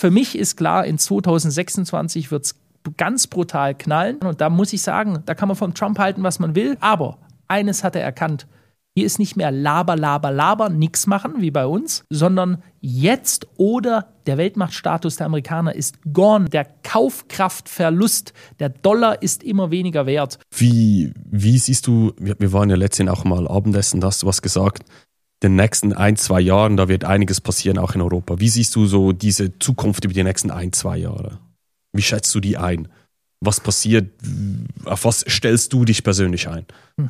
für mich ist klar, in 2026 wird es ganz brutal knallen. Und da muss ich sagen, da kann man vom Trump halten, was man will. Aber eines hat er erkannt. Hier ist nicht mehr Laber, nix machen, wie bei uns, sondern jetzt oder der Weltmachtstatus der Amerikaner ist gone. Der Kaufkraftverlust, der Dollar ist immer weniger wert. Wie siehst du, wir waren ja letztens auch mal Abendessen, da hast du was gesagt, in den nächsten 1-2 Jahren, da wird einiges passieren, auch in Europa. Wie siehst du so diese Zukunft über die nächsten 1-2 Jahre? Wie schätzt du die ein? Was passiert? Auf was stellst du dich persönlich ein?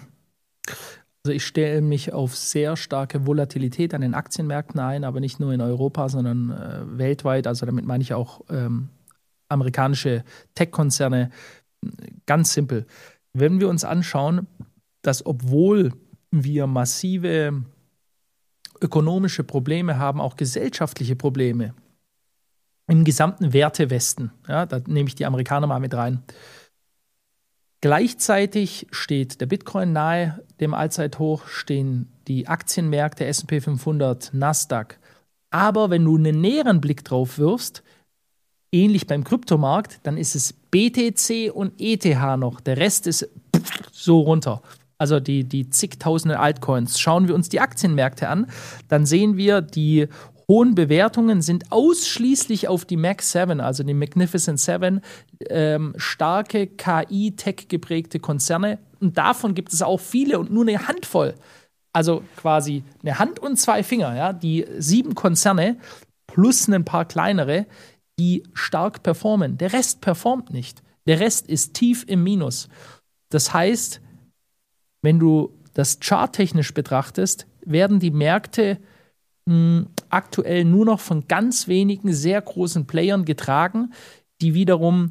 Also ich stelle mich auf sehr starke Volatilität an den Aktienmärkten ein, aber nicht nur in Europa, sondern weltweit. Also damit meine ich auch amerikanische Tech-Konzerne. Ganz simpel. Wenn wir uns anschauen, dass obwohl wir massive ökonomische Probleme haben, auch gesellschaftliche Probleme im gesamten Wertewesten, ja, da nehme ich die Amerikaner mal mit rein. Gleichzeitig steht der Bitcoin nahe dem Allzeithoch, stehen die Aktienmärkte S&P 500, Nasdaq. Aber wenn du einen näheren Blick drauf wirfst, ähnlich beim Kryptomarkt, dann ist es BTC und ETH noch. Der Rest ist so runter. Also die zigtausende Altcoins. Schauen wir uns die Aktienmärkte an, dann sehen wir, die hohen Bewertungen sind ausschließlich auf die Mag 7, also die Magnificent Seven, starke KI-Tech geprägte Konzerne. Und davon gibt es auch viele und nur eine Handvoll. Also quasi eine Hand und 2 Finger, ja, die 7 Konzerne plus ein paar kleinere, die stark performen. Der Rest performt nicht. Der Rest ist tief im Minus. Das heißt, wenn du das charttechnisch betrachtest, werden die Märkte aktuell nur noch von ganz wenigen sehr großen Playern getragen, die wiederum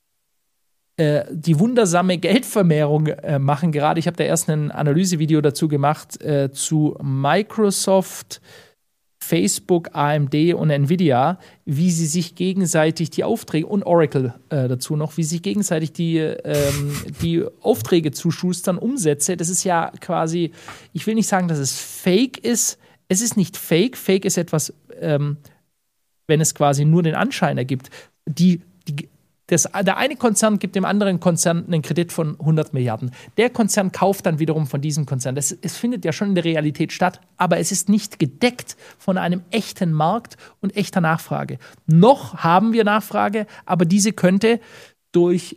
die wundersame Geldvermehrung machen. Gerade ich habe da erst ein Analysevideo dazu gemacht zu Microsoft, Facebook, AMD und Nvidia, wie sie sich gegenseitig die Aufträge und Oracle dazu noch, wie sie sich gegenseitig die Aufträge zuschustern, Umsätze. Das ist ja quasi, ich will nicht sagen, dass es fake ist. Es ist nicht fake. Fake ist etwas, wenn es quasi nur den Anschein ergibt. Der eine Konzern gibt dem anderen Konzern einen Kredit von 100 Milliarden. Der Konzern kauft dann wiederum von diesem Konzern. Es findet ja schon in der Realität statt, aber es ist nicht gedeckt von einem echten Markt und echter Nachfrage. Noch haben wir Nachfrage, aber diese könnte durch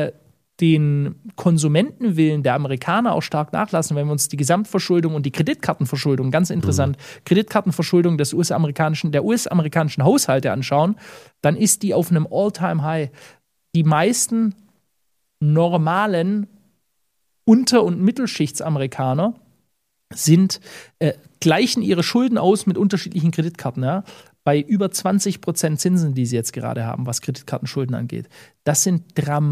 den Konsumentenwillen der Amerikaner auch stark nachlassen, wenn wir uns die Gesamtverschuldung und die Kreditkartenverschuldung, ganz interessant, Kreditkartenverschuldung der US-amerikanischen Haushalte anschauen, dann ist die auf einem All-Time-High. Die meisten normalen Unter- und Mittelschichtsamerikaner gleichen ihre Schulden aus mit unterschiedlichen Kreditkarten, ja? Bei über 20% Zinsen, die sie jetzt gerade haben, was Kreditkartenschulden angeht. Das ist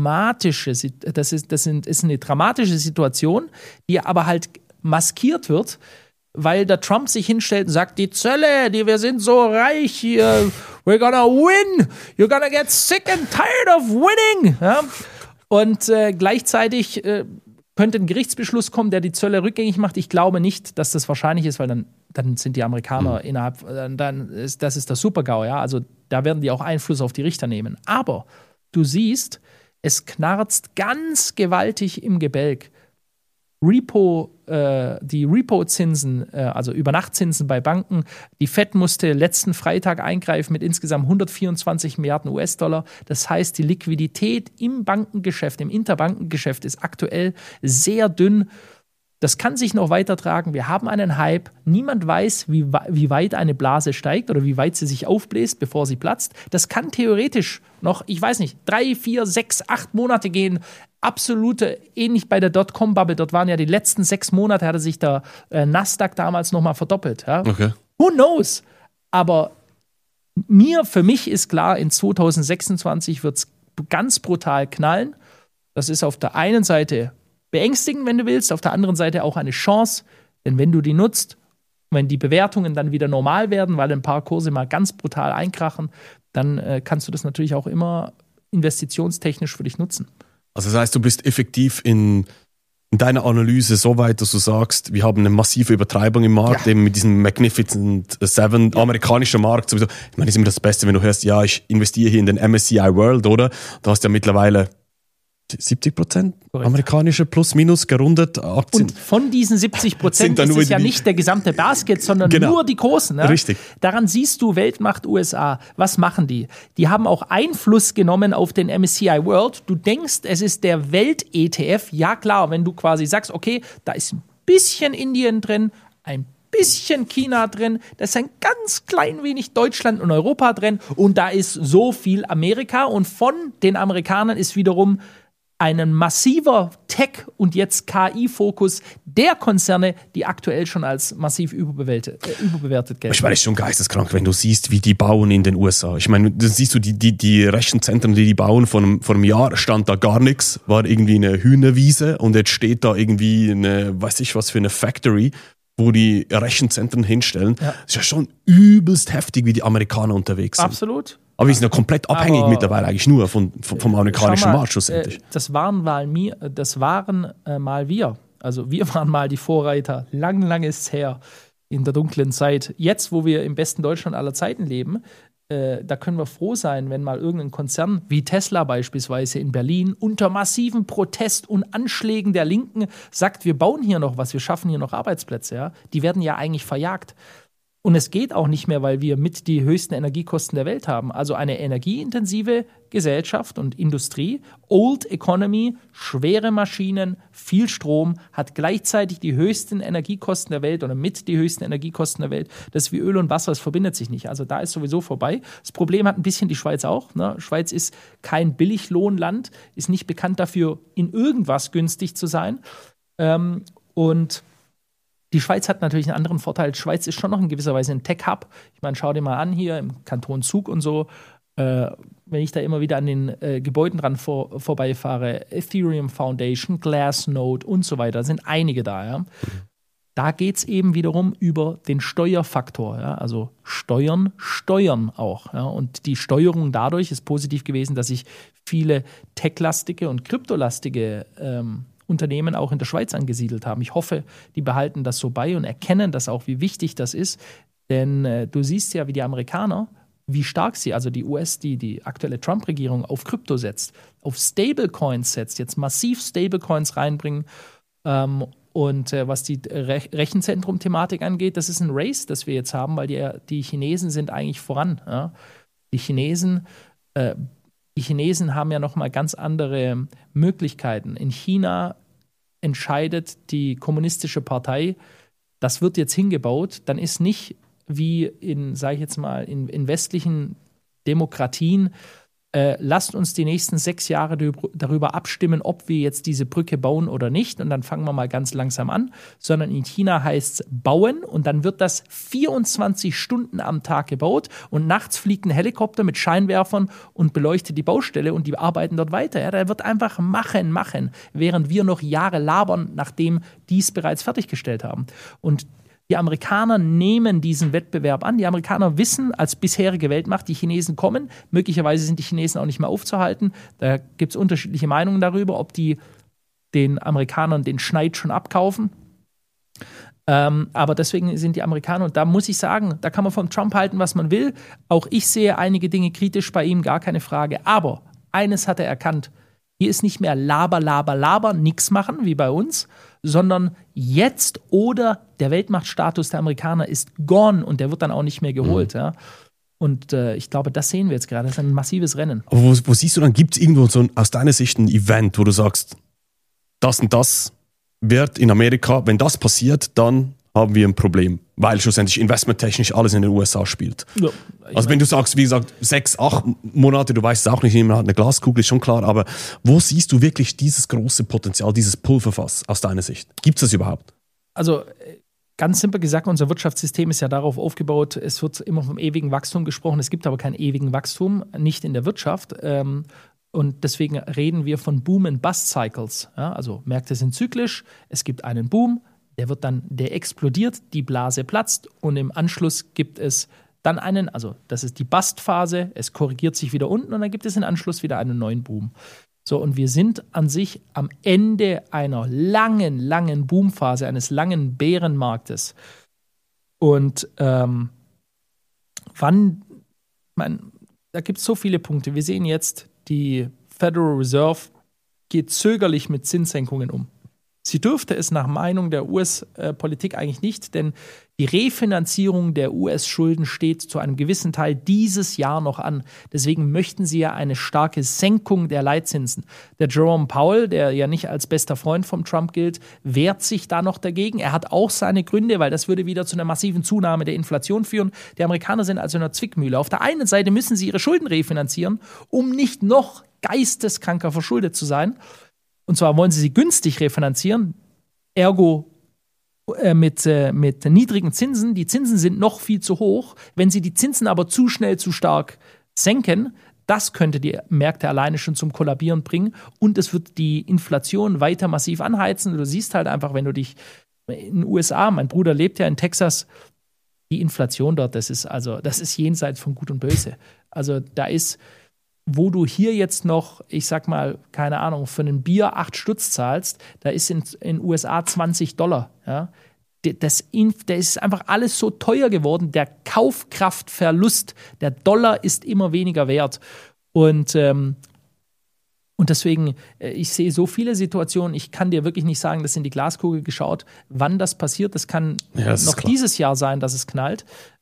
eine dramatische Situation, die aber halt maskiert wird, weil der Trump sich hinstellt und sagt, die Zölle, wir sind so reich hier, we're gonna win, you're gonna get sick and tired of winning. Ja? Und gleichzeitig könnte ein Gerichtsbeschluss kommen, der die Zölle rückgängig macht. Ich glaube nicht, dass das wahrscheinlich ist, weil dann sind die Amerikaner das ist das Super-GAU, ja. Also da werden die auch Einfluss auf die Richter nehmen. Aber du siehst, es knarzt ganz gewaltig im Gebälk. Die Repo-Zinsen, also Übernachtzinsen bei Banken, die Fed musste letzten Freitag eingreifen mit insgesamt 124 Milliarden US-Dollar. Das heißt, die Liquidität im Bankengeschäft, im Interbankengeschäft ist aktuell sehr dünn. Das kann sich noch weitertragen. Wir haben einen Hype. Niemand weiß, wie weit eine Blase steigt oder wie weit sie sich aufbläst, bevor sie platzt. Das kann theoretisch noch, ich weiß nicht, 3, 4, 6, 8 Monate gehen. Absolute, ähnlich bei der Dotcom-Bubble. Dort waren ja die letzten 6 Monate, hatte sich der Nasdaq damals nochmal verdoppelt. Ja? Okay. Who knows? Aber für mich ist klar, in 2026 wird es ganz brutal knallen. Das ist auf der einen Seite beängstigend, wenn du willst, auf der anderen Seite auch eine Chance, denn wenn du die nutzt, wenn die Bewertungen dann wieder normal werden, weil ein paar Kurse mal ganz brutal einkrachen, dann kannst du das natürlich auch immer investitionstechnisch für dich nutzen. Also das heißt, du bist effektiv in in deiner Analyse so weit, dass du sagst, wir haben eine massive Übertreibung im Markt, eben mit diesem Magnificent Seven, amerikanischer Markt sowieso. Ich meine, das ist immer das Beste, wenn du hörst, ja, ich investiere hier in den MSCI World, oder? Da hast du ja mittlerweile 70% amerikanische plus minus gerundet Aktien. Und von diesen 70% ist es ja nicht der gesamte Basket, sondern nur die großen. Ja? Richtig. Daran siehst du Weltmacht USA. Was machen die? Die haben auch Einfluss genommen auf den MSCI World. Du denkst, es ist der Welt-ETF. Ja klar, wenn du quasi sagst, okay, da ist ein bisschen Indien drin, ein bisschen China drin, da ist ein ganz klein wenig Deutschland und Europa drin und da ist so viel Amerika und von den Amerikanern ist wiederum ein massiver Tech- und jetzt KI-Fokus der Konzerne, die aktuell schon als massiv überbewertet gelten. Ich meine, es ist schon geisteskrank, wenn du siehst, wie die bauen in den USA. Ich meine, da siehst du die Rechenzentren, die bauen, vor einem Jahr stand da gar nichts, war irgendwie eine Hühnerwiese und jetzt steht da irgendwie eine, weiß ich was für eine Factory, wo die Rechenzentren hinstellen. Ja. Das ist ja schon übelst heftig, wie die Amerikaner unterwegs sind. Absolut. Aber wir sind ja komplett abhängig mittlerweile eigentlich nur vom amerikanischen Markt schlussendlich. Das waren mal wir. Also wir waren mal die Vorreiter. Lang ist es her in der dunklen Zeit. Jetzt, wo wir im besten Deutschland aller Zeiten leben, da können wir froh sein, wenn mal irgendein Konzern wie Tesla beispielsweise in Berlin unter massiven Protest und Anschlägen der Linken sagt, wir bauen hier noch was, wir schaffen hier noch Arbeitsplätze. Ja? Die werden ja eigentlich verjagt. Und es geht auch nicht mehr, weil wir mit die höchsten Energiekosten der Welt haben. Also eine energieintensive Gesellschaft und Industrie, Old Economy, schwere Maschinen, viel Strom, hat gleichzeitig die höchsten Energiekosten der Welt oder mit die höchsten Energiekosten der Welt. Das ist wie Öl und Wasser, es verbindet sich nicht. Also da ist sowieso vorbei. Das Problem hat ein bisschen die Schweiz auch. Ne? Schweiz ist kein Billiglohnland, ist nicht bekannt dafür, in irgendwas günstig zu sein. Und die Schweiz hat natürlich einen anderen Vorteil. Die Schweiz ist schon noch in gewisser Weise ein Tech-Hub. Ich meine, schau dir mal an hier im Kanton Zug und so. Wenn ich da immer wieder an den Gebäuden dran vorbeifahre, Ethereum Foundation, Glassnode und so weiter, sind einige da. Ja? Da geht es eben wiederum über den Steuerfaktor. Ja? Also Steuern auch. Ja? Und die Steuerung dadurch ist positiv gewesen, dass sich viele tech-lastige und kryptolastige Unternehmen auch in der Schweiz angesiedelt haben. Ich hoffe, die behalten das so bei und erkennen das auch, wie wichtig das ist. Denn du siehst ja, wie die Amerikaner, wie stark sie, also die aktuelle Trump-Regierung auf Krypto setzt, auf Stablecoins setzt, jetzt massiv Stablecoins reinbringen. Und was die Rechenzentrum-Thematik angeht, das ist ein Race, das wir jetzt haben, weil die Chinesen sind eigentlich voran. Ja? Die Chinesen haben ja nochmal ganz andere Möglichkeiten. In China entscheidet die kommunistische Partei, das wird jetzt hingebaut, dann ist nicht wie in westlichen Demokratien, lasst uns die nächsten 6 Jahre darüber abstimmen, ob wir jetzt diese Brücke bauen oder nicht und dann fangen wir mal ganz langsam an, sondern in China heißt es bauen und dann wird das 24 Stunden am Tag gebaut und nachts fliegt ein Helikopter mit Scheinwerfern und beleuchtet die Baustelle und die arbeiten dort weiter. Ja, da wird einfach machen, während wir noch Jahre labern, nachdem die es bereits fertiggestellt haben. Und die Amerikaner nehmen diesen Wettbewerb an. Die Amerikaner wissen als bisherige Weltmacht, die Chinesen kommen. Möglicherweise sind die Chinesen auch nicht mehr aufzuhalten. Da gibt es unterschiedliche Meinungen darüber, ob die den Amerikanern den Schneid schon abkaufen. Aber deswegen sind die Amerikaner, und da muss ich sagen, da kann man von Trump halten, was man will. Auch ich sehe einige Dinge kritisch bei ihm, gar keine Frage. Aber eines hat er erkannt. Hier ist nicht mehr Laber, nix machen, wie bei uns, sondern jetzt oder der Weltmachtstatus der Amerikaner ist gone und der wird dann auch nicht mehr geholt. Ja. Und ich glaube, das sehen wir jetzt gerade. Das ist ein massives Rennen. Aber wo siehst du dann, gibt es irgendwo so aus deiner Sicht ein Event, wo du sagst, das und das wird in Amerika, wenn das passiert, dann haben wir ein Problem, weil schlussendlich investmenttechnisch alles in den USA spielt. Ja, also wenn du sagst, wie gesagt, 6, 8 Monate, du weißt es auch nicht, niemand hat eine Glaskugel, ist schon klar, aber wo siehst du wirklich dieses große Potenzial, dieses Pulverfass aus deiner Sicht? Gibt es das überhaupt? Also ganz simpel gesagt, unser Wirtschaftssystem ist ja darauf aufgebaut, es wird immer vom ewigen Wachstum gesprochen, es gibt aber kein ewigen Wachstum, nicht in der Wirtschaft. Und deswegen reden wir von Boom- and Bust-Cycles. Ja, also Märkte sind zyklisch, es gibt einen Boom, der explodiert, die Blase platzt und im Anschluss gibt es dann das ist die Bust-Phase, es korrigiert sich wieder unten und dann gibt es im Anschluss wieder einen neuen Boom. So, und wir sind an sich am Ende einer langen, langen Boomphase, eines langen Bärenmarktes. Und da gibt es so viele Punkte. Wir sehen jetzt, die Federal Reserve geht zögerlich mit Zinssenkungen um. Sie dürfte es nach Meinung der US-Politik eigentlich nicht, denn die Refinanzierung der US-Schulden steht zu einem gewissen Teil dieses Jahr noch an. Deswegen möchten sie ja eine starke Senkung der Leitzinsen. Der Jerome Powell, der ja nicht als bester Freund von Trump gilt, wehrt sich da noch dagegen. Er hat auch seine Gründe, weil das würde wieder zu einer massiven Zunahme der Inflation führen. Die Amerikaner sind also in einer Zwickmühle. Auf der einen Seite müssen sie ihre Schulden refinanzieren, um nicht noch geisteskranker verschuldet zu sein. Und zwar wollen sie günstig refinanzieren, ergo mit niedrigen Zinsen. Die Zinsen sind noch viel zu hoch. Wenn sie die Zinsen aber zu schnell, zu stark senken, das könnte die Märkte alleine schon zum Kollabieren bringen. Und es wird die Inflation weiter massiv anheizen. Du siehst halt einfach, wenn du dich in den USA, mein Bruder lebt ja in Texas, die Inflation dort, das ist jenseits von Gut und Böse. Also da ist, wo du hier jetzt noch, ich sag mal, keine Ahnung, für ein Bier 8 Stutz zahlst, da ist in USA $20. Ja? Das ist einfach alles so teuer geworden. Der Kaufkraftverlust, der Dollar ist immer weniger wert. Und deswegen, ich sehe so viele Situationen, ich kann dir wirklich nicht sagen, das in die Glaskugel geschaut, wann das passiert. Das kann noch dieses Jahr sein, dass es knallt.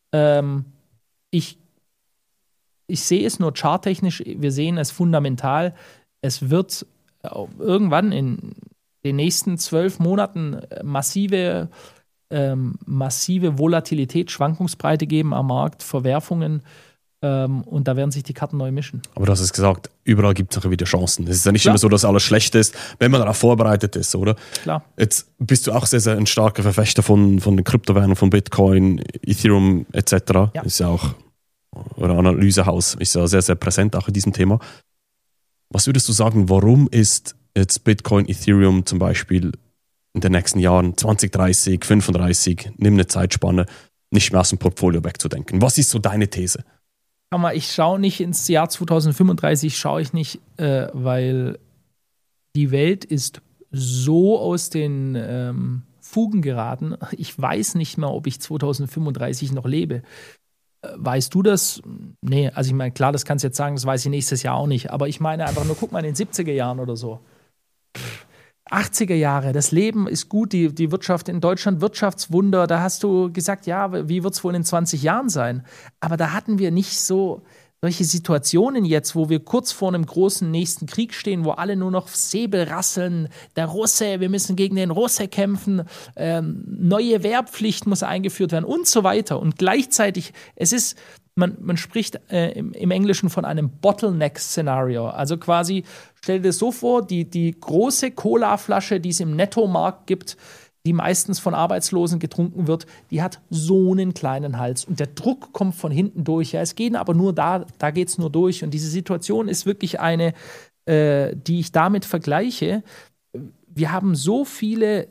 Ich sehe es nur charttechnisch, wir sehen es fundamental. Es wird irgendwann in den nächsten 12 Monaten massive Volatilität, Schwankungsbreite geben am Markt, Verwerfungen, und da werden sich die Karten neu mischen. Aber du hast es gesagt, überall gibt es auch wieder Chancen. Es ist ja nicht immer so, dass alles schlecht ist, wenn man darauf vorbereitet ist, oder? Klar. Jetzt bist du auch sehr, sehr ein starker Verfechter von den Kryptowährungen, von Bitcoin, Ethereum etc. Ja. Ist ja auch, oder Analysehaus ist ja sehr, sehr präsent auch in diesem Thema. Was würdest du sagen, warum ist jetzt Bitcoin, Ethereum zum Beispiel in den nächsten Jahren 2030, 35, nimm eine Zeitspanne, nicht mehr aus dem Portfolio wegzudenken? Was ist so deine These? Ich schaue nicht ins Jahr 2035, schaue ich nicht, weil die Welt ist so aus den Fugen geraten. Ich weiß nicht mehr, ob ich 2035 noch lebe. Weißt du das? Nee, also ich meine, klar, das kannst du jetzt sagen, das weiß ich nächstes Jahr auch nicht. Aber ich meine einfach nur, guck mal in den 70er Jahren oder so. 80er Jahre, das Leben ist gut, die Wirtschaft in Deutschland, Wirtschaftswunder, da hast du gesagt, ja, wie wird es wohl in 20 Jahren sein? Aber da hatten wir nicht solche Situationen jetzt, wo wir kurz vor einem großen nächsten Krieg stehen, wo alle nur noch Säbel rasseln, der Russe, wir müssen gegen den Russe kämpfen, neue Wehrpflicht muss eingeführt werden und so weiter. Und gleichzeitig, man spricht im Englischen von einem Bottleneck-Szenario. Also quasi, stell dir das so vor, die große Colaflasche, die es im Nettomarkt gibt, die meistens von Arbeitslosen getrunken wird, die hat so einen kleinen Hals. Und der Druck kommt von hinten durch. Ja, es geht aber nur da geht es nur durch. Und diese Situation ist wirklich eine, die ich damit vergleiche. Wir haben so viele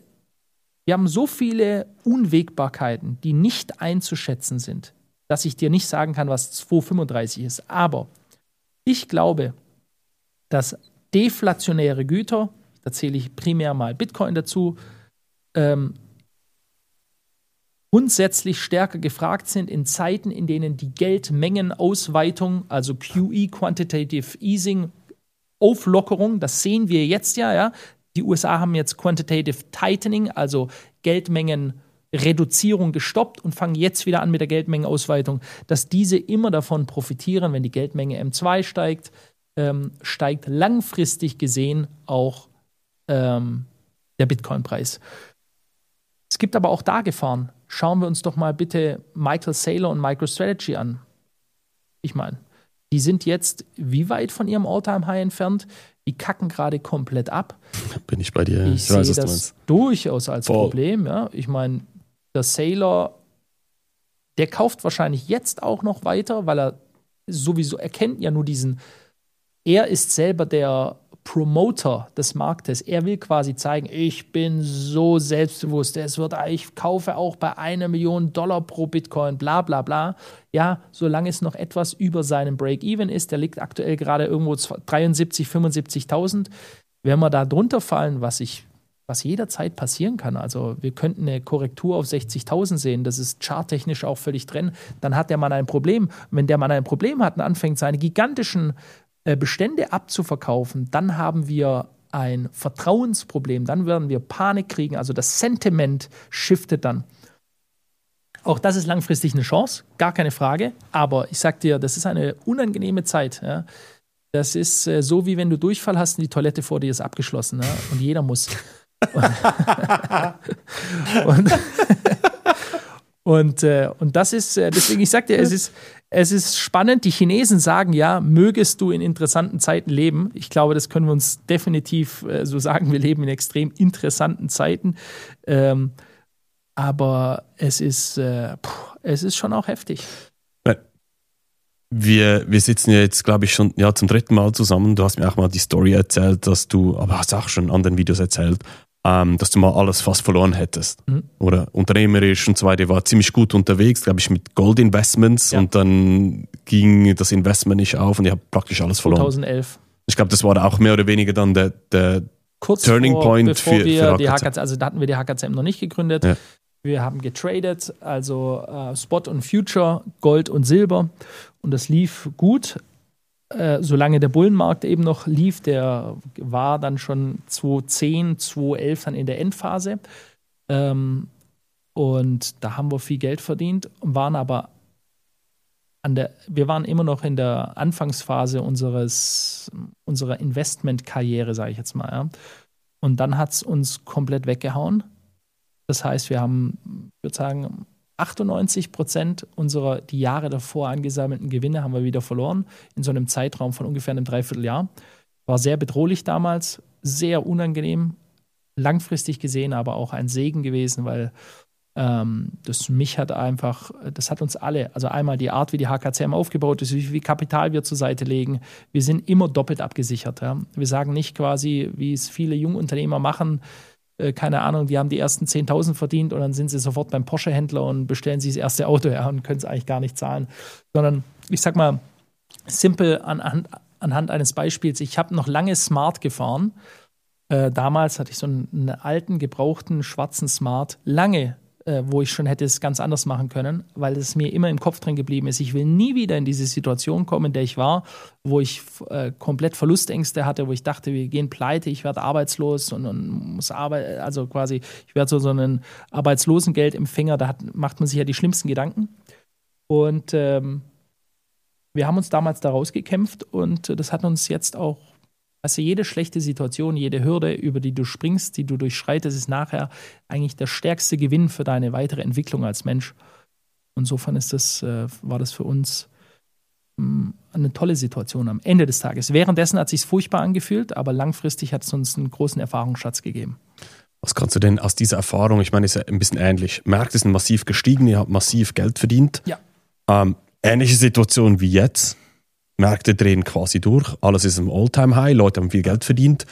Unwägbarkeiten, die nicht einzuschätzen sind, dass ich dir nicht sagen kann, was 235 ist. Aber ich glaube, dass deflationäre Güter, da zähle ich primär mal Bitcoin dazu, grundsätzlich stärker gefragt sind in Zeiten, in denen die Geldmengenausweitung, also QE, Quantitative Easing, Auflockerung, das sehen wir jetzt ja. Die USA haben jetzt Quantitative Tightening, also Geldmengenreduzierung gestoppt und fangen jetzt wieder an mit der Geldmengenausweitung, dass diese immer davon profitieren, wenn die Geldmenge M2 steigt, steigt langfristig gesehen auch der Bitcoin-Preis. Es gibt aber auch da Gefahren. Schauen wir uns doch mal bitte Michael Saylor und MicroStrategy an. Ich meine, die sind jetzt wie weit von ihrem All-Time-High entfernt? Die kacken gerade komplett ab. Bin ich bei dir. Ich sehe das durchaus als Problem. Ja. Ich meine, der Saylor, der kauft wahrscheinlich jetzt auch noch weiter, weil er sowieso erkennt ja nur er ist selber der Promoter des Marktes. Er will quasi zeigen, ich bin so selbstbewusst, ich kaufe auch bei $1 Million pro Bitcoin, bla bla bla. Ja, solange es noch etwas über seinem Break-Even ist, der liegt aktuell gerade irgendwo 73.000, 75.000. Wenn wir da drunter fallen, was jederzeit passieren kann, also wir könnten eine Korrektur auf 60.000 sehen, das ist charttechnisch auch völlig drin, dann hat der Mann ein Problem. Und wenn der Mann ein Problem hat und anfängt, seine gigantischen Bestände abzuverkaufen, dann haben wir ein Vertrauensproblem, dann werden wir Panik kriegen, also das Sentiment shiftet dann. Auch das ist langfristig eine Chance, gar keine Frage, aber ich sag dir, das ist eine unangenehme Zeit. Ja. Das ist so, wie wenn du Durchfall hast und die Toilette vor dir ist abgeschlossen, ja, und jeder muss. Und das ist, deswegen, ich sag dir, es ist spannend. Die Chinesen sagen ja, mögest du in interessanten Zeiten leben. Ich glaube, das können wir uns definitiv so sagen. Wir leben in extrem interessanten Zeiten. Aber es ist schon auch heftig. Wir sitzen ja jetzt, glaube ich, schon zum 3. Mal zusammen. Du hast mir auch mal die Story erzählt, aber hast auch schon in anderen Videos erzählt, dass du mal alles fast verloren hättest. Oder unternehmerisch und so weiter. War ziemlich gut unterwegs, glaube ich, mit Gold-Investments. Ja. Und dann ging das Investment nicht auf und ich habe praktisch alles verloren. 2011. Ich glaube, das war auch mehr oder weniger dann der Turning Point bevor für die HKZ. Also da hatten wir die HKZM noch nicht gegründet. Ja. Wir haben getradet, also Spot und Future, Gold und Silber. Und das lief gut, solange der Bullenmarkt eben noch lief. Der war dann schon 2010, 2011 dann in der Endphase. Und da haben wir viel Geld verdient, waren aber wir waren immer noch in der Anfangsphase unserer Investmentkarriere, sage ich jetzt mal. Ja. Und dann hat es uns komplett weggehauen. Das heißt, wir haben, ich würde sagen, 98% unserer die Jahre davor angesammelten Gewinne haben wir wieder verloren, in so einem Zeitraum von ungefähr einem Dreivierteljahr. War sehr bedrohlich damals, sehr unangenehm, langfristig gesehen, aber auch ein Segen gewesen, weil das hat uns alle, also einmal die Art, wie die HKCM aufgebaut ist, wie viel Kapital wir zur Seite legen, wir sind immer doppelt abgesichert. Ja. Wir sagen nicht quasi, wie es viele Jungunternehmer machen, keine Ahnung, die haben die ersten 10.000 verdient und dann sind sie sofort beim Porsche-Händler und bestellen sich das erste Auto, ja, und können es eigentlich gar nicht zahlen. Sondern, ich sag mal, simpel anhand eines Beispiels. Ich habe noch lange Smart gefahren. Damals hatte ich so einen alten, gebrauchten, schwarzen Smart. Lange, wo ich schon hätte es ganz anders machen können, weil es mir immer im Kopf drin geblieben ist. Ich will nie wieder in diese Situation kommen, in der ich war, wo ich komplett Verlustängste hatte, wo ich dachte, wir gehen pleite, ich werde arbeitslos und muss arbeiten, also quasi, ich werde so einen Arbeitslosengeldempfänger, macht man sich ja die schlimmsten Gedanken. Und wir haben uns damals da rausgekämpft und das hat uns jetzt auch, also jede schlechte Situation, jede Hürde, über die du springst, die du durchschreitest, ist nachher eigentlich der stärkste Gewinn für deine weitere Entwicklung als Mensch. Insofern war das für uns eine tolle Situation am Ende des Tages. Währenddessen hat es sich furchtbar angefühlt, aber langfristig hat es uns einen großen Erfahrungsschatz gegeben. Was kannst du denn aus dieser Erfahrung, ich meine, es ist ja ein bisschen ähnlich, Märkte sind massiv gestiegen, ihr habt massiv Geld verdient. Ja. Ähnliche Situation wie jetzt. Märkte drehen quasi durch, alles ist im All-Time-High, Leute haben viel Geld verdient.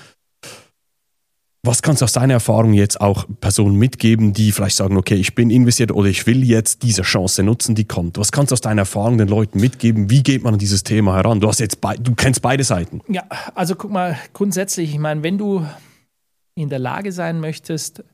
Was kannst du aus deiner Erfahrung jetzt auch Personen mitgeben, die vielleicht sagen, okay, ich bin investiert oder ich will jetzt diese Chance nutzen, die kommt? Was kannst du aus deiner Erfahrung den Leuten mitgeben? Wie geht man an dieses Thema heran? Du kennst beide Seiten. Ja, also guck mal, grundsätzlich, ich meine, wenn du in der Lage sein möchtest,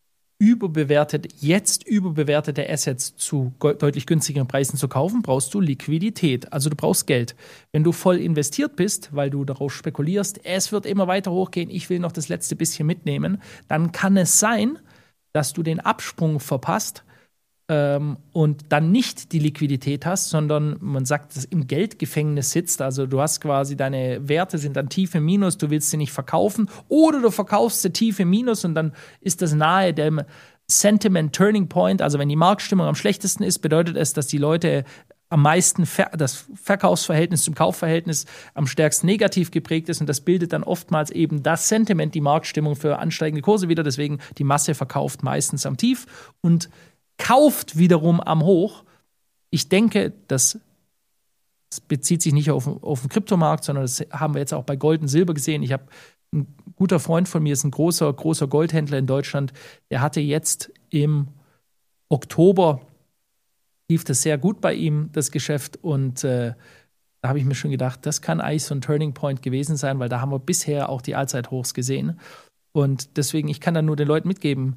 jetzt überbewertete Assets zu deutlich günstigeren Preisen zu kaufen, brauchst du Liquidität. Also du brauchst Geld. Wenn du voll investiert bist, weil du darauf spekulierst, es wird immer weiter hochgehen, ich will noch das letzte bisschen mitnehmen, dann kann es sein, dass du den Absprung verpasst und dann nicht die Liquidität hast, sondern man sagt, dass im Geldgefängnis sitzt. Also du hast quasi, deine Werte sind dann tief im Minus, du willst sie nicht verkaufen oder du verkaufst sie tief im Minus und dann ist das nahe dem Sentiment Turning Point. Also wenn die Marktstimmung am schlechtesten ist, bedeutet es, dass die Leute am meisten das Verkaufsverhältnis zum Kaufverhältnis am stärksten negativ geprägt ist und das bildet dann oftmals eben das Sentiment, die Marktstimmung für ansteigende Kurse wieder. Deswegen die Masse verkauft meistens am Tief und kauft wiederum am Hoch. Ich denke, das Es bezieht sich nicht auf den Kryptomarkt, sondern das haben wir jetzt auch bei Gold und Silber gesehen. Ein guter Freund von mir ist ein großer Goldhändler in Deutschland. Der hatte jetzt im Oktober, lief das sehr gut bei ihm, das Geschäft. Und da habe ich mir schon gedacht, das kann eigentlich so ein Turning Point gewesen sein, weil da haben wir bisher auch die Allzeithochs gesehen. Und deswegen, ich kann da nur den Leuten mitgeben,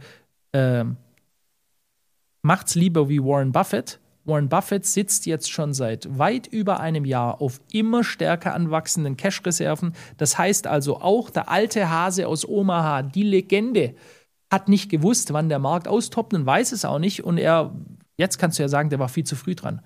macht's lieber wie Warren Buffett. Warren Buffett sitzt jetzt schon seit weit über einem Jahr auf immer stärker anwachsenden Cash-Reserven. Das heißt also, auch der alte Hase aus Omaha, die Legende, hat nicht gewusst, wann der Markt austoppt und weiß es auch nicht. Und jetzt kannst du ja sagen, der war viel zu früh dran.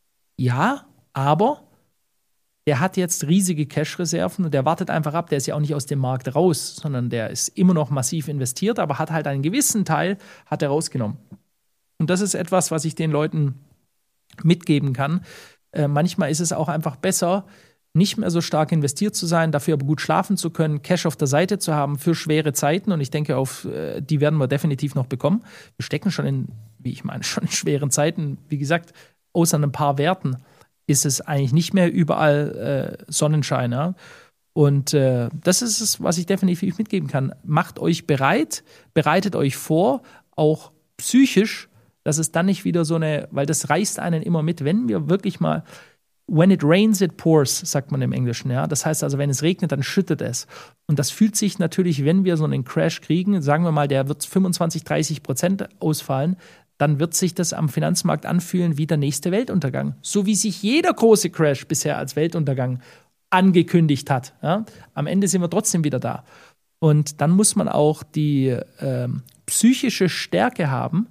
Ja, aber der hat jetzt riesige Cash-Reserven und der wartet einfach ab. Der ist ja auch nicht aus dem Markt raus, sondern der ist immer noch massiv investiert, aber hat halt einen gewissen Teil hat er rausgenommen. Und das ist etwas, was ich den Leuten mitgeben kann. Manchmal ist es auch einfach besser, nicht mehr so stark investiert zu sein, dafür aber gut schlafen zu können, Cash auf der Seite zu haben für schwere Zeiten. Und ich denke, die werden wir definitiv noch bekommen. Wir stecken schon in schweren Zeiten. Wie gesagt, außer ein paar Werten ist es eigentlich nicht mehr überall Sonnenschein. Ja? Und das ist es, was ich definitiv mitgeben kann. Macht euch bereit, bereitet euch vor, auch psychisch, dass es dann nicht wieder weil das reißt einen immer mit, wenn wir wirklich mal, when it rains, it pours, sagt man im Englischen, ja. Das heißt also, wenn es regnet, dann schüttet es. Und das fühlt sich natürlich, wenn wir so einen Crash kriegen, sagen wir mal, der wird 25-30% ausfallen, dann wird sich das am Finanzmarkt anfühlen wie der nächste Weltuntergang. So wie sich jeder große Crash bisher als Weltuntergang angekündigt hat. Ja. Am Ende sind wir trotzdem wieder da. Und dann muss man auch die psychische Stärke haben,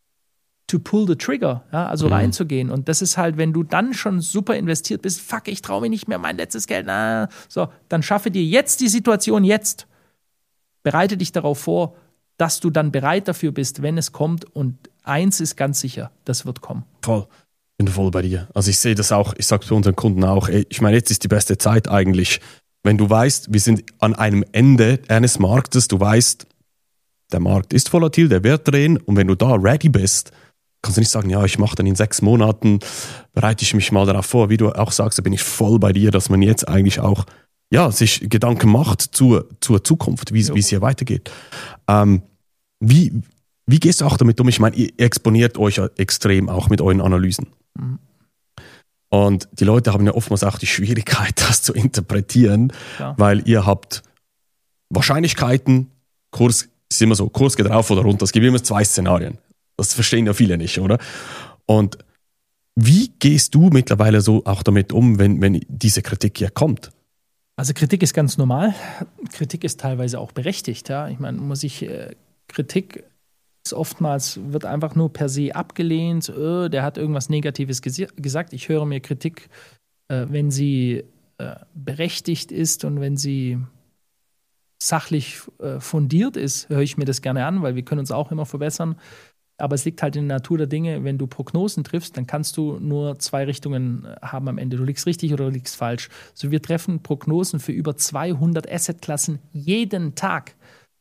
to pull the trigger, ja, also reinzugehen. Und das ist halt, wenn du dann schon super investiert bist, fuck, ich traue mich nicht mehr, mein letztes Geld, so, dann schaffe dir jetzt die Situation jetzt. Bereite dich darauf vor, dass du dann bereit dafür bist, wenn es kommt. Und eins ist ganz sicher, das wird kommen. Voll. Bin voll bei dir. Also ich sehe das auch, ich sage es für unseren Kunden auch, ich meine, jetzt ist die beste Zeit eigentlich, wenn du weißt, wir sind an einem Ende eines Marktes, du weißt, der Markt ist volatil, der wird drehen, und wenn du da ready bist, kannst du nicht sagen, ja, ich mache dann in 6 Monaten, bereite ich mich mal darauf vor. Wie du auch sagst, da bin ich voll bei dir, dass man jetzt eigentlich auch sich Gedanken macht zur Zukunft, wie es hier weitergeht. Wie gehst du auch damit um? Ich meine, ihr exponiert euch ja extrem auch mit euren Analysen. Mhm. Und die Leute haben ja oftmals auch die Schwierigkeit, das zu interpretieren, weil ihr habt Wahrscheinlichkeiten, Kurs ist immer so, Kurs geht rauf oder runter. Es gibt immer 2 Szenarien. Das verstehen ja viele nicht, oder? Und wie gehst du mittlerweile so auch damit um, wenn diese Kritik hier kommt? Also Kritik ist ganz normal. Kritik ist teilweise auch berechtigt. Ja? Ich meine, Kritik ist oftmals, wird einfach nur per se abgelehnt. Der hat irgendwas Negatives gesagt. Ich höre mir Kritik, wenn sie berechtigt ist und wenn sie sachlich fundiert ist, höre ich mir das gerne an, weil wir können uns auch immer verbessern. Aber es liegt halt in der Natur der Dinge, wenn du Prognosen triffst, dann kannst du nur 2 Richtungen haben am Ende. Du liegst richtig oder du liegst falsch. So, wir treffen Prognosen für über 200 Assetklassen jeden Tag.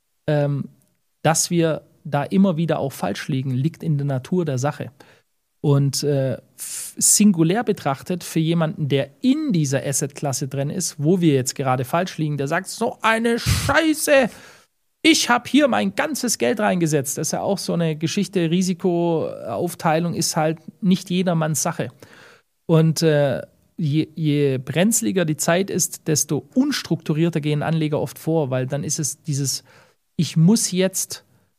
Dass wir da immer wieder auch falsch liegen, liegt in der Natur der Sache. Und singulär betrachtet, für jemanden, der in dieser Assetklasse drin ist, wo wir jetzt gerade falsch liegen, der sagt, so eine Scheiße, ich habe hier mein ganzes Geld reingesetzt. Das ist ja auch so eine Geschichte, Risikoaufteilung ist halt nicht jedermanns Sache. Und je brenzliger die Zeit ist, desto unstrukturierter gehen Anleger oft vor, weil dann ist es dieses, ich muss jetzt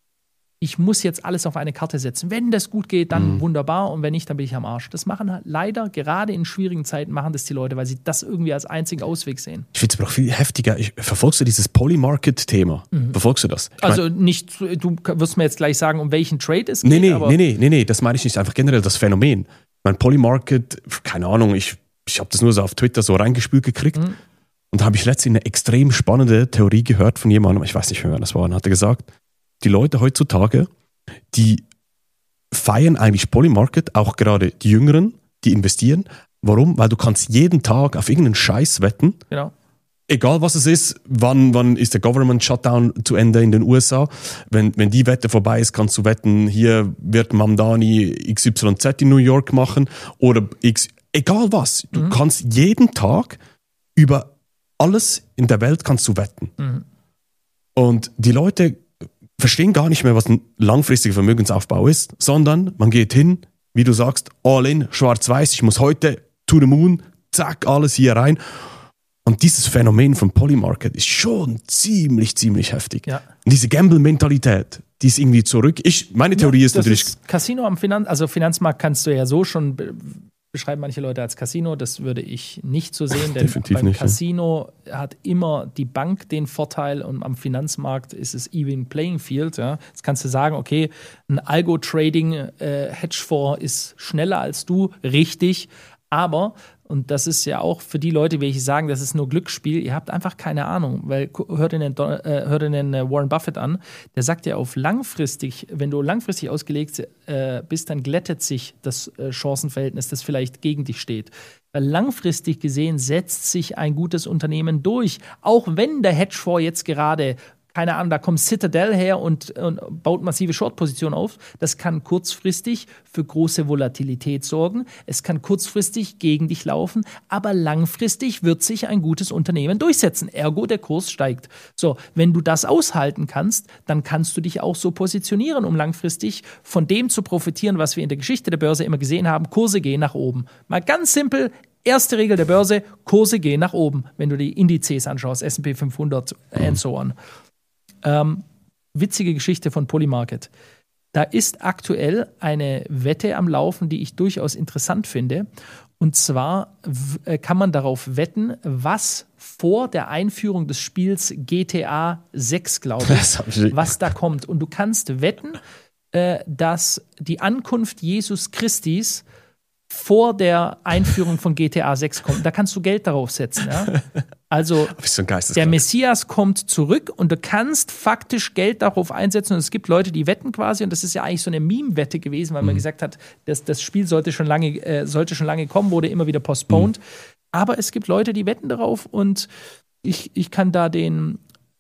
alles auf eine Karte setzen. Wenn das gut geht, dann wunderbar, und wenn nicht, dann bin ich am Arsch. Das machen halt leider, gerade in schwierigen Zeiten, machen das die Leute, weil sie das irgendwie als einzigen Ausweg sehen. Ich finde es aber auch viel heftiger. Verfolgst du dieses Polymarket-Thema? Verfolgst du das? Also nicht, du wirst mir jetzt gleich sagen, um welchen Trade es geht. Nee, das meine ich nicht. Einfach generell das Phänomen. Mein Polymarket, keine Ahnung, ich habe das nur so auf Twitter so reingespült gekriegt. Und da habe ich letztens eine extrem spannende Theorie gehört von jemandem, ich weiß nicht mehr, wer das war, und hat er gesagt, die Leute heutzutage, die feiern eigentlich Polymarket, auch gerade die Jüngeren, die investieren. Warum? Weil du kannst jeden Tag auf irgendeinen Scheiß wetten. Genau. Egal was es ist, wann ist der Government Shutdown zu Ende in den USA. Wenn die Wette vorbei ist, kannst du wetten, hier wird Mamdani XYZ in New York machen oder egal was, du kannst jeden Tag über alles in der Welt kannst du wetten. Und die Leute verstehen gar nicht mehr, was ein langfristiger Vermögensaufbau ist, sondern man geht hin, wie du sagst, all in, schwarz-weiß, ich muss heute to the moon, zack, alles hier rein. Und dieses Phänomen von Polymarket ist schon ziemlich, ziemlich heftig. Ja. Und diese Gamble-Mentalität, die ist irgendwie zurück. Meine Theorie ist natürlich... Ist Casino am Finanzmarkt kannst du ja so schon beschreiben manche Leute als Casino. Das würde ich nicht so sehen, denn Definitiv beim nicht, Casino hat immer die Bank den Vorteil und am Finanzmarkt ist es even playing field. Ja. Jetzt kannst du sagen, okay, ein Algo-Trading-Hedgefonds ist schneller als du, richtig, aber und das ist ja auch für die Leute, welche sagen, das ist nur Glücksspiel, ihr habt einfach keine Ahnung, weil hört in den Warren Buffett an, der sagt ja auf langfristig, wenn du langfristig ausgelegt bist, dann glättet sich das Chancenverhältnis, das vielleicht gegen dich steht. Weil langfristig gesehen setzt sich ein gutes Unternehmen durch, auch wenn der Hedgefonds jetzt gerade keine Ahnung, da kommt Citadel her und baut massive Short-Positionen auf. Das kann kurzfristig für große Volatilität sorgen. Es kann kurzfristig gegen dich laufen, aber langfristig wird sich ein gutes Unternehmen durchsetzen. Ergo, der Kurs steigt. So, wenn du das aushalten kannst, dann kannst du dich auch so positionieren, um langfristig von dem zu profitieren, was wir in der Geschichte der Börse immer gesehen haben. Kurse gehen nach oben. Mal ganz simpel. Erste Regel der Börse, Kurse gehen nach oben, wenn du die Indizes anschaust, S&P 500 and so on. Witzige Geschichte von Polymarket. Da ist aktuell eine Wette am Laufen, die ich durchaus interessant finde. Und zwar kann man darauf wetten, was vor der Einführung des Spiels GTA 6, glaube ich, was da kommt. Und du kannst wetten, dass die Ankunft Jesus Christis vor der Einführung von GTA 6 kommt. Da kannst du Geld darauf setzen. Ja? Also der Messias kommt zurück und du kannst faktisch Geld darauf einsetzen. Und es gibt Leute, die wetten quasi. Und das ist ja eigentlich so eine Meme-Wette gewesen, weil man gesagt hat, das Spiel sollte schon lange kommen, wurde immer wieder postponed. Aber es gibt Leute, die wetten darauf. Und ich kann da den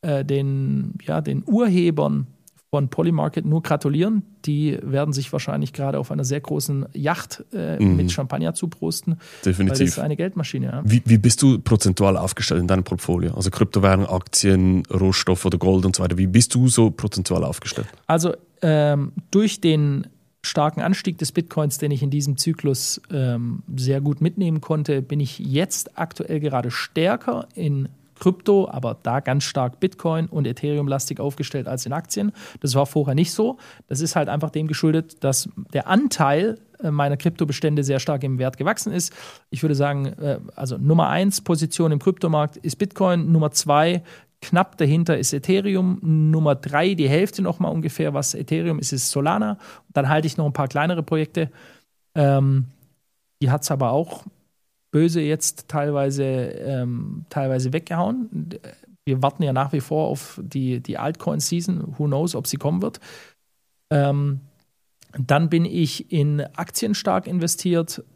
Urhebern von Polymarket nur gratulieren. Die werden sich wahrscheinlich gerade auf einer sehr großen Yacht mit Champagner zuprosten. Definitiv. Weil das ist eine Geldmaschine. Ja. Wie bist du prozentual aufgestellt in deinem Portfolio? Also Kryptowährungen, Aktien, Rohstoff oder Gold und so weiter. Wie bist du so prozentual aufgestellt? Also durch den starken Anstieg des Bitcoins, den ich in diesem Zyklus sehr gut mitnehmen konnte, bin ich jetzt aktuell gerade stärker in Krypto, aber da ganz stark Bitcoin und Ethereum-lastig aufgestellt als in Aktien. Das war vorher nicht so. Das ist halt einfach dem geschuldet, dass der Anteil meiner Kryptobestände sehr stark im Wert gewachsen ist. Ich würde sagen, also Nummer 1 Position im Kryptomarkt ist Bitcoin, Nummer 2 knapp dahinter ist Ethereum, Nummer 3 die Hälfte nochmal ungefähr, was Ethereum ist Solana. Dann halte ich noch ein paar kleinere Projekte. Die hat es aber auch böse jetzt teilweise weggehauen. Wir warten ja nach wie vor auf die Altcoin-Season. Who knows, ob sie kommen wird. Dann bin ich in Aktien stark investiert.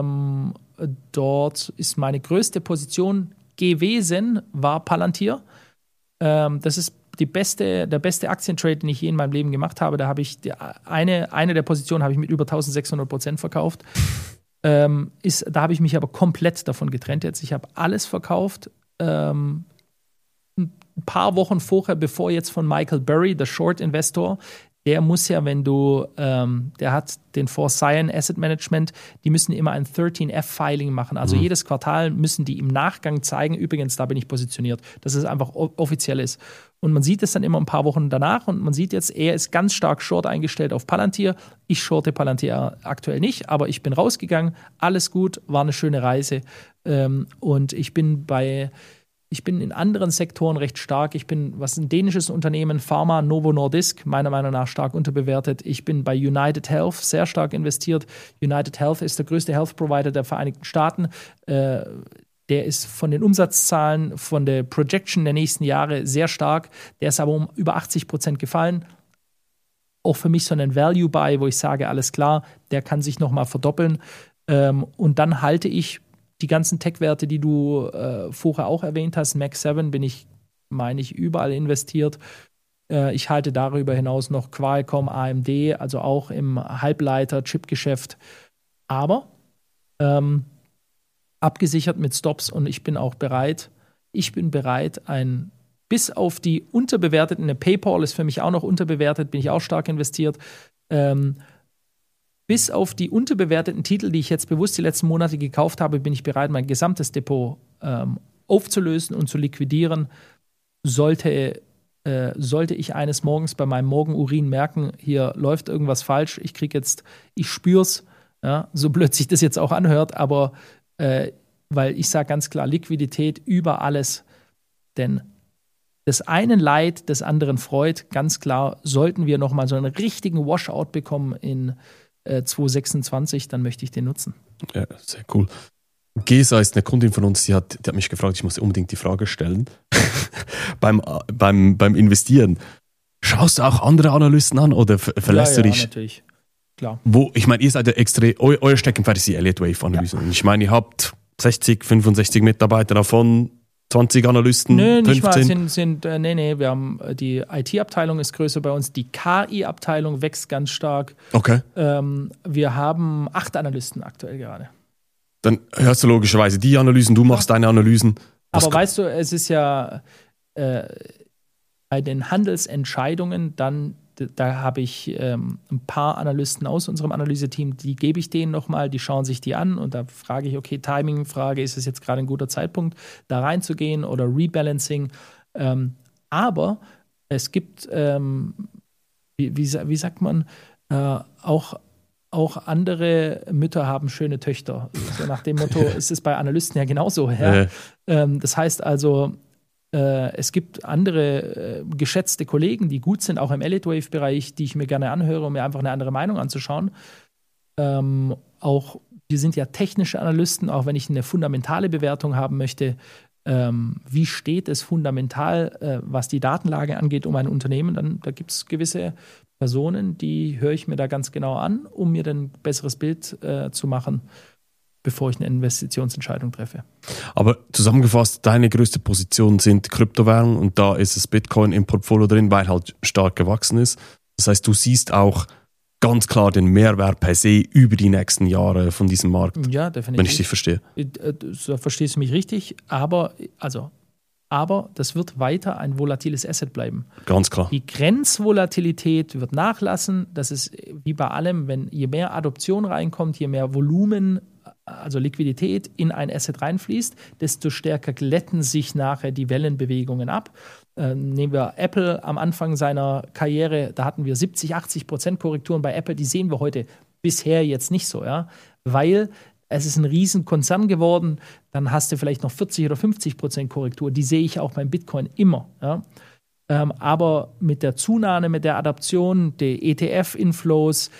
Dort ist meine größte Position gewesen, war Palantir. Das ist der beste Aktientrade, den ich je in meinem Leben gemacht habe. Da habe ich eine der Positionen habe ich mit über 1600% verkauft. Da habe ich mich aber komplett davon getrennt jetzt. Ich habe alles verkauft. Ein paar Wochen vorher, bevor jetzt von Michael Burry, der Short-Investor, der muss ja, der hat den Fonds Cyan Asset Management, die müssen immer ein 13F-Filing machen. Also jedes Quartal müssen die im Nachgang zeigen, übrigens, da bin ich positioniert, dass es einfach offiziell ist. Und man sieht es dann immer ein paar Wochen danach und man sieht jetzt, er ist ganz stark short eingestellt auf Palantir. Ich shorte Palantir aktuell nicht, aber ich bin rausgegangen. Alles gut, war eine schöne Reise. Und ich bin in anderen Sektoren recht stark. Was ein dänisches Unternehmen, Pharma, Novo Nordisk, meiner Meinung nach stark unterbewertet. Ich bin bei United Health sehr stark investiert. United Health ist der größte Health Provider der Vereinigten Staaten. Der ist von den Umsatzzahlen, von der Projection der nächsten Jahre sehr stark. Der ist aber um über 80% gefallen. Auch für mich so ein Value-Buy, wo ich sage, alles klar, der kann sich nochmal verdoppeln. Und dann halte ich die ganzen Tech-Werte, die du vorher auch erwähnt hast, Mac 7 bin ich, meine ich, überall investiert. Ich halte darüber hinaus noch Qualcomm, AMD, also auch im Halbleiter-Chip-Geschäft. Aber abgesichert mit Stops und ich bin bereit, bis auf die unterbewerteten, eine PayPal ist für mich auch noch unterbewertet, bin ich auch stark investiert, bis auf die unterbewerteten Titel, die ich jetzt bewusst die letzten Monate gekauft habe, bin ich bereit, mein gesamtes Depot aufzulösen und zu liquidieren. Sollte ich eines Morgens bei meinem Morgenurin merken, hier läuft irgendwas falsch, ich spür's, ja, so blöd sich das jetzt auch anhört, aber weil ich sage ganz klar, Liquidität über alles, denn des einen Leid, des anderen Freud, ganz klar, sollten wir nochmal so einen richtigen Washout bekommen in 2026, dann möchte ich den nutzen. Ja, sehr cool. Gesa ist eine Kundin von uns, die hat mich gefragt, ich muss unbedingt die Frage stellen. beim Investieren. Schaust du auch andere Analysten an oder verlässt du dich? Ja, natürlich. Klar. Ich meine, ihr seid ja extrem, euer Steckenpferd ist die Elliott Wave-Analyse. Ja. Und ich meine, ihr habt 60, 65 Mitarbeiter, davon 20 Analysten, Nö, 15? Nicht mal, wir haben die IT-Abteilung ist größer bei uns, die KI-Abteilung wächst ganz stark. Okay. Wir haben 8 Analysten aktuell gerade. Dann hörst du logischerweise die Analysen, du machst deine Analysen. Aber weißt du, es ist ja bei den Handelsentscheidungen da habe ich ein paar Analysten aus unserem Analyseteam, die gebe ich denen nochmal, die schauen sich die an und da frage ich, okay, Timing-Frage, ist es jetzt gerade ein guter Zeitpunkt, da reinzugehen oder Rebalancing. Aber es gibt, wie sagt man, auch andere Mütter haben schöne Töchter. So nach dem Motto ist es bei Analysten ja genauso. Ja? Das heißt also, es gibt andere geschätzte Kollegen, die gut sind, auch im Elliott Wave-Bereich, die ich mir gerne anhöre, um mir einfach eine andere Meinung anzuschauen. Auch wir sind ja technische Analysten, auch wenn ich eine fundamentale Bewertung haben möchte. Wie steht es fundamental, was die Datenlage angeht, um ein Unternehmen? Da gibt es gewisse Personen, die höre ich mir da ganz genau an, um mir dann ein besseres Bild zu machen, bevor ich eine Investitionsentscheidung treffe. Aber zusammengefasst, deine größte Position sind Kryptowährungen und da ist es Bitcoin im Portfolio drin, weil halt stark gewachsen ist. Das heißt, du siehst auch ganz klar den Mehrwert per se über die nächsten Jahre von diesem Markt. Ja, definitiv. Wenn ich dich verstehe. So verstehst du mich richtig, aber das wird weiter ein volatiles Asset bleiben. Ganz klar. Die Grenzvolatilität wird nachlassen. Das ist wie bei allem, je mehr Adoption reinkommt, je mehr Volumen, also Liquidität in ein Asset reinfließt, desto stärker glätten sich nachher die Wellenbewegungen ab. Nehmen wir Apple am Anfang seiner Karriere, da hatten wir 70-80% Korrekturen bei Apple, die sehen wir heute bisher jetzt nicht so, ja, weil es ist ein Riesenkonzern geworden, dann hast du vielleicht noch 40 oder 50% Korrektur, die sehe ich auch beim Bitcoin immer, ja. Aber mit der Zunahme, mit der Adaption, der ETF-Inflows,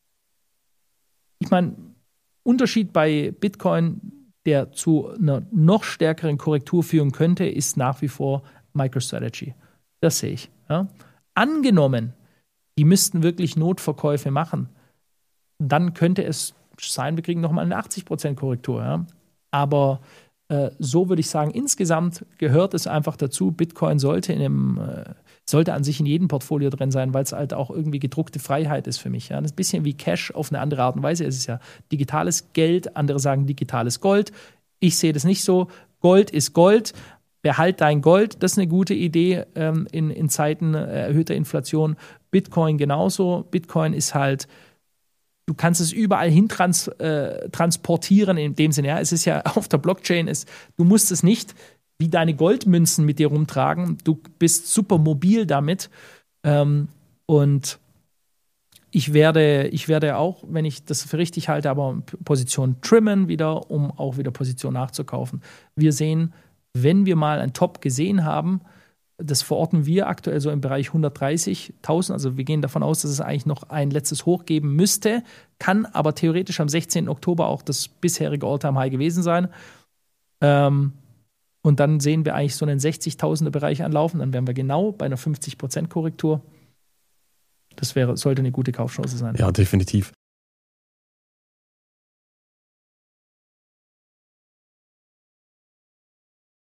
ich meine, Unterschied bei Bitcoin, der zu einer noch stärkeren Korrektur führen könnte, ist nach wie vor MicroStrategy. Das sehe ich. Ja. Angenommen, die müssten wirklich Notverkäufe machen, dann könnte es sein, wir kriegen nochmal eine 80% Korrektur. Ja. Aber so würde ich sagen, insgesamt gehört es einfach dazu, Bitcoin sollte an sich in jedem Portfolio drin sein, weil es halt auch irgendwie gedruckte Freiheit ist für mich. Ja. Das ist ein bisschen wie Cash auf eine andere Art und Weise. Es ist ja digitales Geld, andere sagen digitales Gold. Ich sehe das nicht so. Gold ist Gold. Behalt dein Gold. Das ist eine gute Idee in Zeiten erhöhter Inflation. Bitcoin genauso. Bitcoin ist halt, du kannst es überall hin transportieren in dem Sinne. Ja. Es ist ja auf der Blockchain, du musst es nicht wie deine Goldmünzen mit dir rumtragen. Du bist super mobil damit. Und ich werde auch, wenn ich das für richtig halte, aber Position trimmen wieder, um auch wieder Position nachzukaufen. Wir sehen, wenn wir mal ein Top gesehen haben, das verorten wir aktuell so im Bereich 130.000. Also wir gehen davon aus, dass es eigentlich noch ein letztes Hoch geben müsste, kann aber theoretisch am 16. Oktober auch das bisherige All-Time-High gewesen sein. Und dann sehen wir eigentlich so einen 60.000er Bereich anlaufen. Dann wären wir genau bei einer 50% Korrektur. Das sollte eine gute Kaufchance sein. Ja, definitiv.